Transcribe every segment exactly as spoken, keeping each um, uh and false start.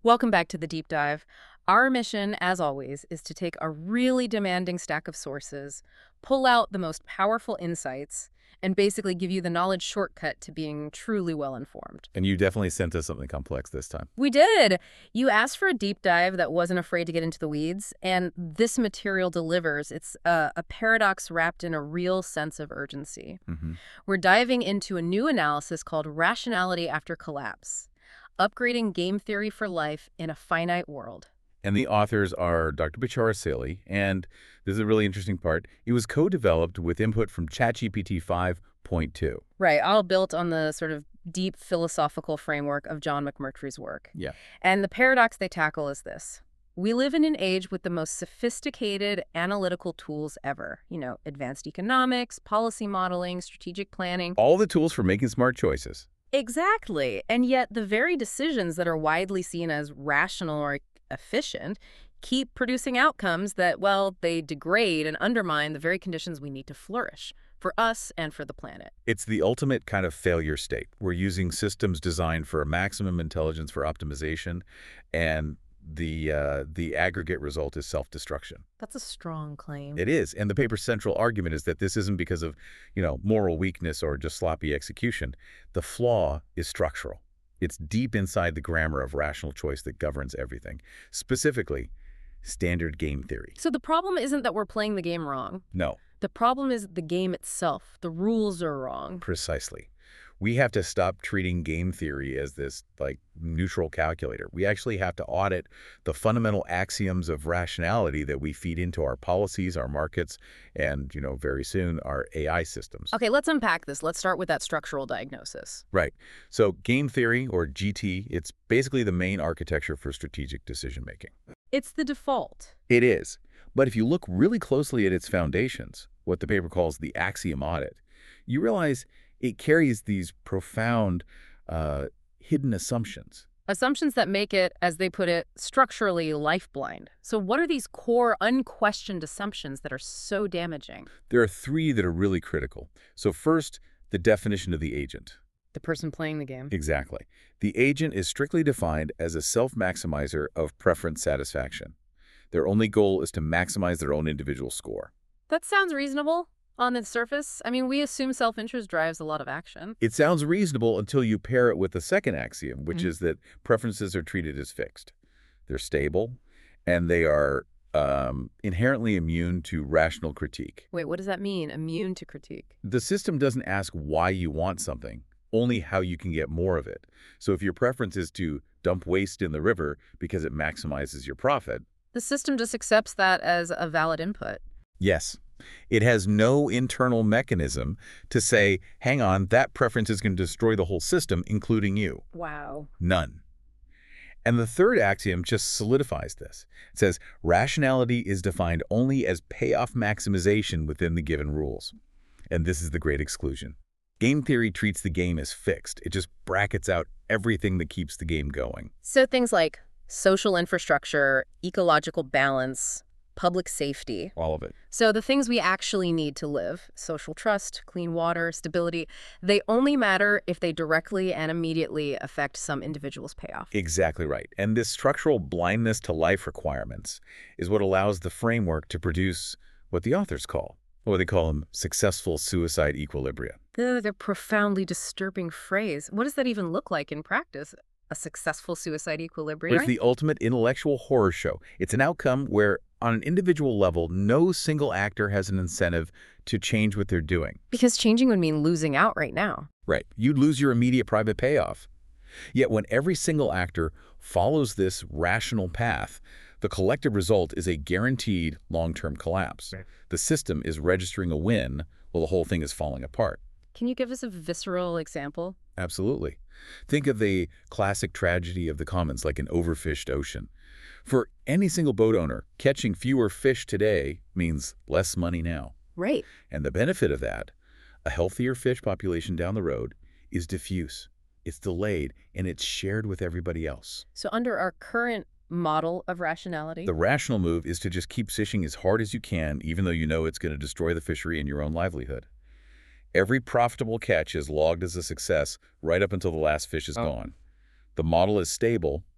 Welcome back to the deep dive. Our mission, as always, is to take a really demanding stack of sources, pull out the most powerful insights, and basically give you the knowledge shortcut to being truly well-informed. And you definitely sent us something complex this time. We did! You asked for a deep dive that wasn't afraid to get into the weeds, and this material delivers. It's a, a paradox wrapped in a real sense of urgency. Mm-hmm. We're diving into a new analysis called Rationality After Collapse: Upgrading Game Theory for Life in a Finite World. And the authors are Doctor Bechara Saili, and this is a really interesting part. It was co-developed with input from ChatGPT five point two. Right, all built on the sort of deep philosophical framework of John McMurtry's work. Yeah. And the paradox they tackle is this. We live in an age with the most sophisticated analytical tools ever. You know, advanced economics, policy modeling, strategic planning. All the tools for making smart choices. Exactly. And yet the very decisions that are widely seen as rational or efficient keep producing outcomes that, well, they degrade and undermine the very conditions we need to flourish for us and for the planet. It's the ultimate kind of failure state. We're using systems designed for maximum intelligence for optimization, and the uh, the aggregate result is self-destruction. That's a strong claim. It is. And the paper's central argument is that this isn't because of, you know, moral weakness or just sloppy execution. The flaw is structural. It's deep inside the grammar of rational choice that governs everything, specifically standard game theory. So the problem isn't that we're playing the game wrong. No, The problem is the game itself. The rules are wrong. precisely. We have to stop treating game theory as this, like, neutral calculator. We actually have to audit the fundamental axioms of rationality that we feed into our policies, our markets, and, you know, very soon, our A I systems. Okay, let's unpack this. Let's start with that structural diagnosis. Right. So game theory, or G T, it's basically the main architecture for strategic decision-making. It's the default. It is. But if you look really closely at its foundations, what the paper calls the axiom audit, you realize it carries these profound, uh, hidden assumptions. Assumptions that make it, as they put it, structurally life-blind. So what are these core, unquestioned assumptions that are so damaging? There are three that are really critical. So first, the definition of the agent. The person playing the game. Exactly. The agent is strictly defined as a self-maximizer of preference satisfaction. Their only goal is to maximize their own individual score. That sounds reasonable on the surface. I mean, we assume self-interest drives a lot of action. It sounds reasonable until you pair it with the second axiom, which Mm-hmm. is that preferences are treated as fixed. They're stable, and they are um, inherently immune to rational critique. Wait, what does that mean? Immune to critique? The system doesn't ask why you want something, only how you can get more of it. So if your preference is to dump waste in the river because it maximizes your profit, The system just accepts that as a valid input. yes, it has no internal mechanism to say, hang on, that preference is going to destroy the whole system, including you. Wow. None. And the third axiom just solidifies this. It says rationality is defined only as payoff maximization within the given rules. And this is the great exclusion. Game theory treats the game as fixed. It just brackets out everything that keeps the game going. So things like social infrastructure, ecological balance, public safety. All of it. So the things we actually need to live, social trust, clean water, stability, they only matter if they directly and immediately affect some individual's payoff. Exactly right. And this structural blindness to life requirements is what allows the framework to produce what the authors call, or they call them successful suicide equilibria. Ugh, they're profoundly disturbing phrase. What does that even look like in practice? A successful suicide equilibrium? It's the ultimate intellectual horror show. It's an outcome where, on an individual level, no single actor has an incentive to change what they're doing. Because changing would mean losing out right now. Right. You'd lose your immediate private payoff. Yet when every single actor follows this rational path, the collective result is a guaranteed long-term collapse. Right. The system is registering a win while the whole thing is falling apart. Can you give us a visceral example? Absolutely. Think of the classic tragedy of the commons, like an overfished ocean. For any single boat owner, catching fewer fish today means less money now. Right. And the benefit of that, a healthier fish population down the road, is diffuse. It's delayed, and it's shared with everybody else. So under our current model of rationality, The rational move is to just keep fishing as hard as you can, even though you know it's going to destroy the fishery and your own livelihood. Every profitable catch is logged as a success right up until the last fish is Oh. gone. The model is stable,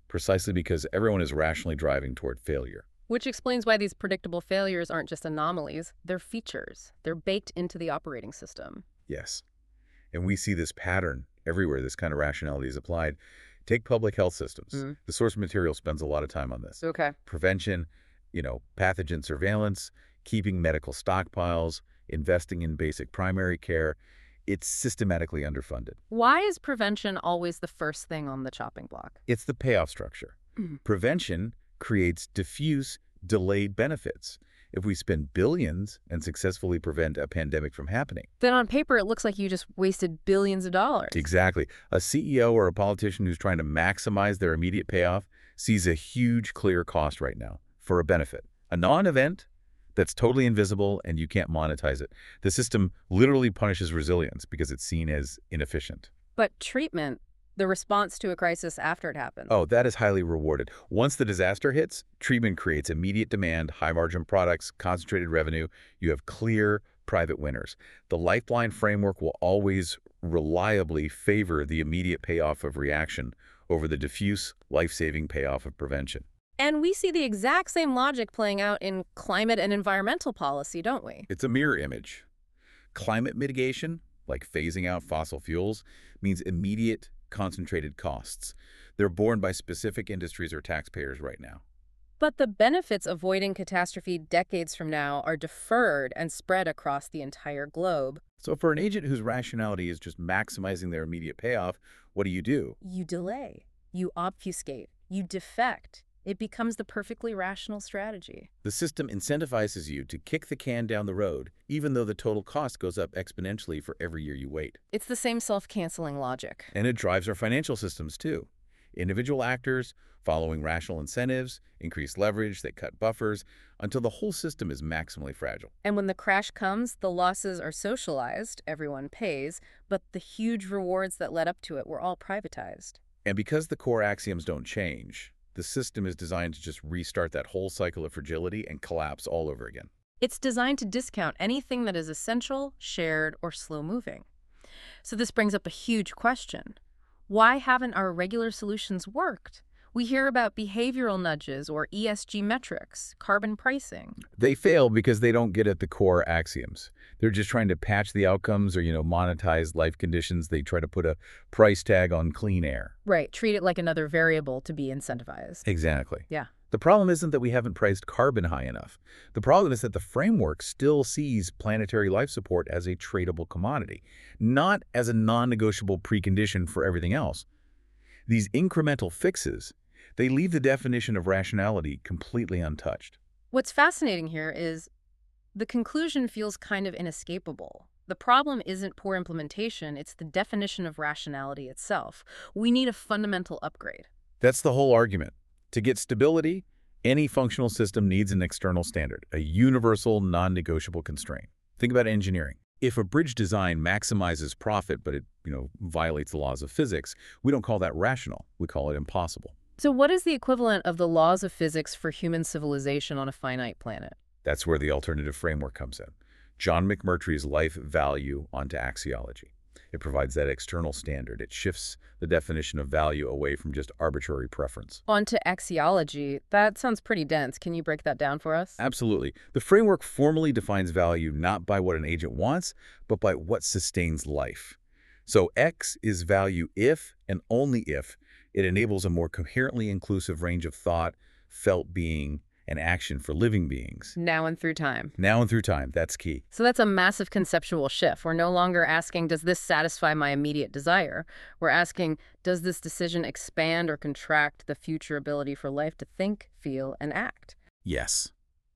precisely because everyone is rationally driving toward failure. Which explains why these predictable failures aren't just anomalies, they're features. They're baked into the operating system. Yes. And we see this pattern everywhere this kind of rationality is applied. Take public health systems. Mm. The source material spends a lot of time on this. Okay. Prevention, you know, pathogen surveillance, keeping medical stockpiles, investing in basic primary care. It's systematically underfunded. Why is prevention always the first thing on the chopping block? It's the payoff structure. Mm. Prevention creates diffuse, delayed benefits. If we spend billions and successfully prevent a pandemic from happening. Then on paper, it looks like you just wasted billions of dollars. Exactly. A C E O or a politician who's trying to maximize their immediate payoff sees a huge, clear cost right now for a benefit. A non-event that's totally invisible and you can't monetize it. The system literally punishes resilience because it's seen as inefficient. But treatment, the response to a crisis after it happens. Oh, that is highly rewarded. Once the disaster hits, treatment creates immediate demand, high-margin products, concentrated revenue. You have clear, private winners. The Lifeline framework will always reliably favor the immediate payoff of reaction over the diffuse, life-saving payoff of prevention. And we see the exact same logic playing out in climate and environmental policy, don't we? It's a mirror image. Climate mitigation, like phasing out fossil fuels, means immediate, concentrated costs. They're borne by specific industries or taxpayers right now. But the benefits avoiding catastrophe decades from now are deferred and spread across the entire globe. So for an agent whose rationality is just maximizing their immediate payoff, what do you do? You delay. You obfuscate. You defect. It becomes the perfectly rational strategy. The system incentivizes you to kick the can down the road, even though the total cost goes up exponentially for every year you wait. It's the same self-canceling logic. And it drives our financial systems, too. Individual actors, following rational incentives, increase leverage, they cut buffers, until the whole system is maximally fragile. And when the crash comes, the losses are socialized, everyone pays, but the huge rewards that led up to it were all privatized. And because the core axioms don't change, the system is designed to just restart that whole cycle of fragility and collapse all over again. It's designed to discount anything that is essential, shared, or slow-moving. So this brings up a huge question. Why haven't our regular solutions worked? We hear about behavioral nudges or E S G metrics, carbon pricing. They fail because they don't get at the core axioms. They're just trying to patch the outcomes or, you know, monetize life conditions. They try to put a price tag on clean air. Right, treat it like another variable to be incentivized. Exactly. Yeah. The problem isn't that we haven't priced carbon high enough. The problem is that the framework still sees planetary life support as a tradable commodity, not as a non-negotiable precondition for everything else. These incremental fixes, they leave the definition of rationality completely untouched. What's fascinating here is the conclusion feels kind of inescapable. The problem isn't poor implementation, it's the definition of rationality itself. We need a fundamental upgrade. That's the whole argument. To get stability, any functional system needs an external standard, a universal, non-negotiable constraint. Think about engineering. If a bridge design maximizes profit, but it, you know, violates the laws of physics, we don't call that rational. We call it impossible. So what is the equivalent of the laws of physics for human civilization on a finite planet? That's where the alternative framework comes in. John McMurtry's life value onto axiology. It provides that external standard. It shifts the definition of value away from just arbitrary preference. Onto axiology. That sounds pretty dense. Can you break that down for us? Absolutely. The framework formally defines value not by what an agent wants, but by what sustains life. So X is value if and only if it enables a more coherently inclusive range of thought, felt being, and action for living beings. Now and through time. Now and through time, that's key. So that's a massive conceptual shift. We're no longer asking, does this satisfy my immediate desire? We're asking, does this decision expand or contract the future ability for life to think, feel, and act? Yes.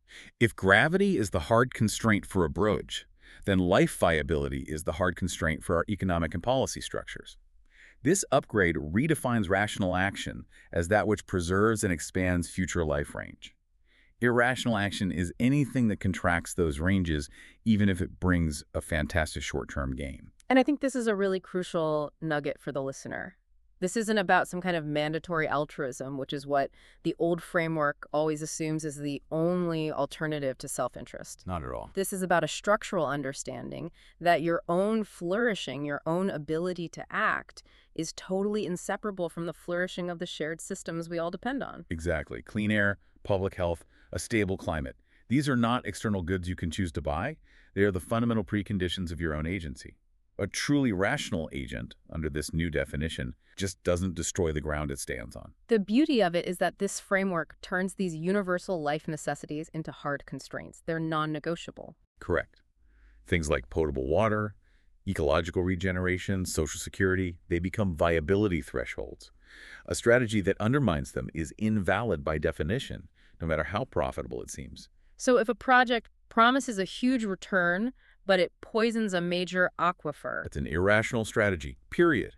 If gravity is the hard constraint for a bridge, then life viability is the hard constraint for our economic and policy structures. This upgrade redefines rational action as that which preserves and expands future life range. Irrational action is anything that contracts those ranges, even if it brings a fantastic short-term gain. And I think this is a really crucial nugget for the listener. This isn't about some kind of mandatory altruism, which is what the old framework always assumes is the only alternative to self-interest. Not at all. This is about a structural understanding that your own flourishing, your own ability to act, is totally inseparable from the flourishing of the shared systems we all depend on. Exactly. Clean air, public health, a stable climate. These are not external goods you can choose to buy. They are the fundamental preconditions of your own agency. A truly rational agent, under this new definition, just doesn't destroy the ground it stands on. The beauty of it is that this framework turns these universal life necessities into hard constraints. They're non-negotiable. Correct. Things like potable water, ecological regeneration, social security, they become viability thresholds. A strategy that undermines them is invalid by definition, no matter how profitable it seems. So if a project promises a huge return, but it poisons a major aquifer, It's an irrational strategy, period.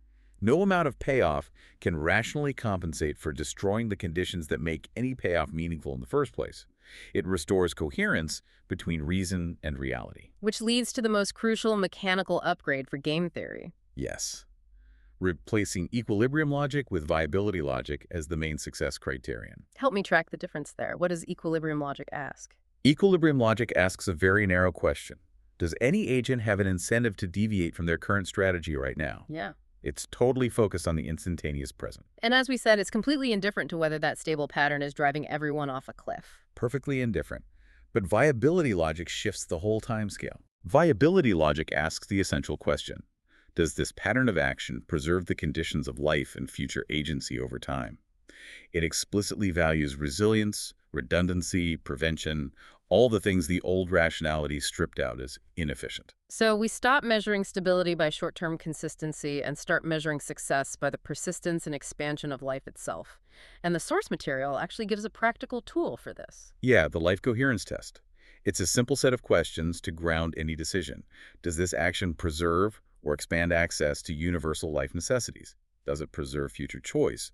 No amount of payoff can rationally compensate for destroying the conditions that make any payoff meaningful in the first place. It restores coherence between reason and reality. which leads to the most crucial mechanical upgrade for game theory. Yes. Replacing equilibrium logic with viability logic as the main success criterion. Help me track the difference there. What does equilibrium logic ask? Equilibrium logic asks a very narrow question. Does any agent have an incentive to deviate from their current strategy right now? Yeah. It's totally focused on the instantaneous present. And as we said, it's completely indifferent to whether that stable pattern is driving everyone off a cliff. Perfectly indifferent. But viability logic shifts the whole timescale. Viability logic asks the essential question. Does this pattern of action preserve the conditions of life and future agency over time? It explicitly values resilience, redundancy, prevention, all the things the old rationality stripped out as inefficient. So we stop measuring stability by short-term consistency and start measuring success by the persistence and expansion of life itself. And the source material actually gives a practical tool for this. Yeah, the life coherence test. It's a simple set of questions to ground any decision. Does this action preserve or expand access to universal life necessities? Does it preserve future choice?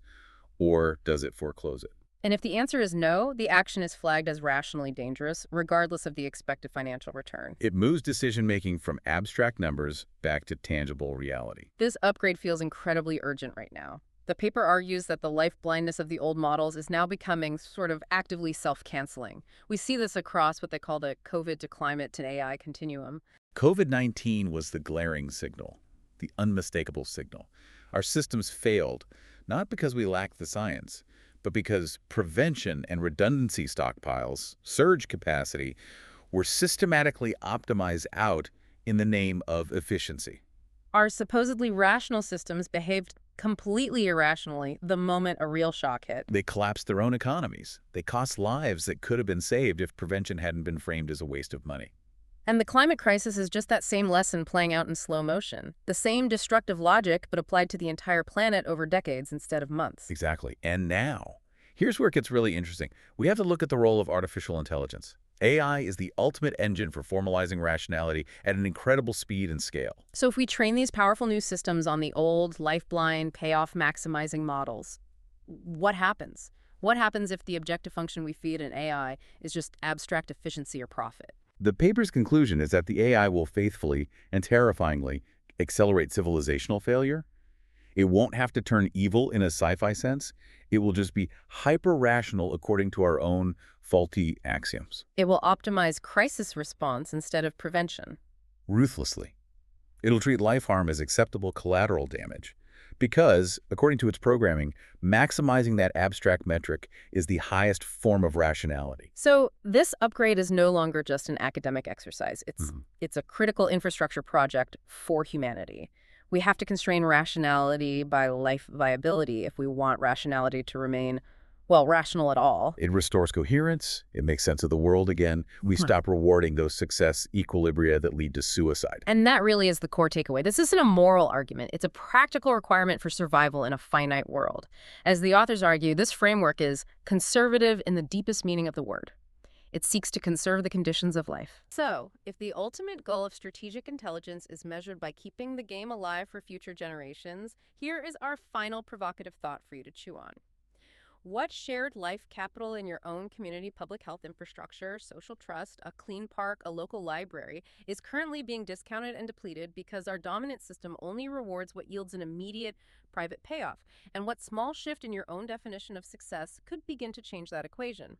Or does it foreclose it? And if the answer is no, the action is flagged as rationally dangerous, regardless of the expected financial return. It moves decision-making from abstract numbers back to tangible reality. This upgrade feels incredibly urgent right now. The paper argues that the life blindness of the old models is now becoming sort of actively self-canceling. We see this across what they call the COVID to climate to A I continuum. COVID nineteen was the glaring signal, the unmistakable signal. Our systems failed, not because we lacked the science, but because prevention and redundancy stockpiles, surge capacity, were systematically optimized out in the name of efficiency. Our supposedly rational systems behaved completely irrationally the moment a real shock hit. They collapsed their own economies. They cost lives that could have been saved if prevention hadn't been framed as a waste of money. And the climate crisis is just that same lesson playing out in slow motion. The same destructive logic, but applied to the entire planet over decades instead of months. Exactly. And now, here's where it gets really interesting. We have to look at the role of artificial intelligence. A I is the ultimate engine for formalizing rationality at an incredible speed and scale. So if we train these powerful new systems on the old, life-blind, payoff-maximizing models, what happens? What happens if the objective function we feed an A I is just abstract efficiency or profit? The paper's conclusion is that the A I will faithfully and terrifyingly accelerate civilizational failure. It won't have to turn evil in a sci-fi sense. It will just be hyper-rational according to our own faulty axioms. It will optimize crisis response instead of prevention. Ruthlessly. It'll treat life harm as acceptable collateral damage because, according to its programming, maximizing that abstract metric is the highest form of rationality. So this upgrade is no longer just an academic exercise. It's, Mhm. it's a critical infrastructure project for humanity. We have to constrain rationality by life viability if we want rationality to remain, well, rational at all. It restores coherence. It makes sense of the world again. We stop rewarding those success equilibria that lead to suicide. And that really is the core takeaway. This isn't a moral argument. It's a practical requirement for survival in a finite world. As the authors argue, this framework is conservative in the deepest meaning of the word. It seeks to conserve the conditions of life. So, if the ultimate goal of strategic intelligence is measured by keeping the game alive for future generations, here is our final provocative thought for you to chew on. What shared life capital in your own community public health infrastructure, social trust, a clean park, a local library is currently being discounted and depleted because our dominant system only rewards what yields an immediate private payoff? And what small shift in your own definition of success could begin to change that equation?